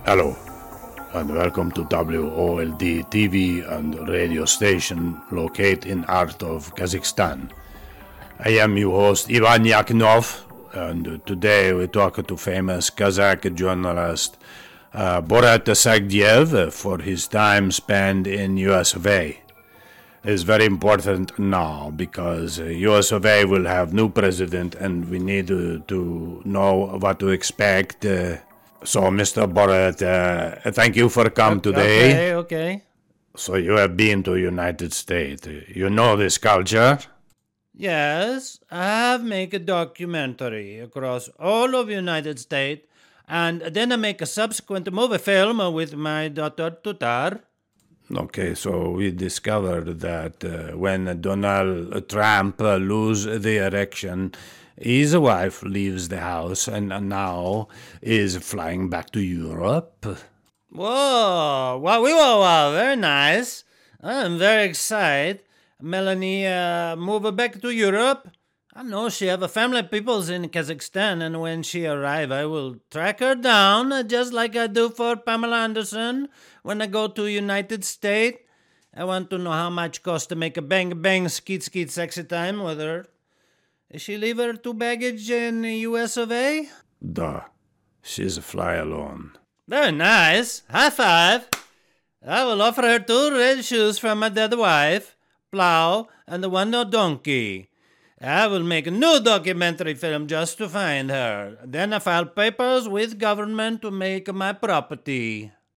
Hello, and welcome to WOLD TV and radio station located in heart of Kazakhstan. I am your host Ivan Yakinov, and today we talk to famous Kazakh journalist Borat Sagdiev for his time spent in US of A. It's very important now because US of A will have new president and we need to know what to expect. So, Mr. Borat, thank you for coming today. Okay. So you have been to United States. You know this culture? Yes, I have made a documentary across all of United States, and then I make a subsequent movie film with my daughter Tutar. Okay, so we discovered that when Donald Trump lose the election, his wife leaves the house and now is flying back to Europe. Whoa! Wow, very nice. I'm very excited. Melanie move back to Europe. I know she have a family peoples in Kazakhstan, and when she arrive, I will track her down, just like I do for Pamela Anderson when I go to United States. I want to know how much cost to make a bang skeet sexy time with her. She leave her two baggage in US of A? Duh, she's a fly alone. Very nice. High five. I will offer her two red shoes from my dead wife, Plow, and the one no donkey. I will make a new documentary film just to find her. Then I file papers with government to make my property.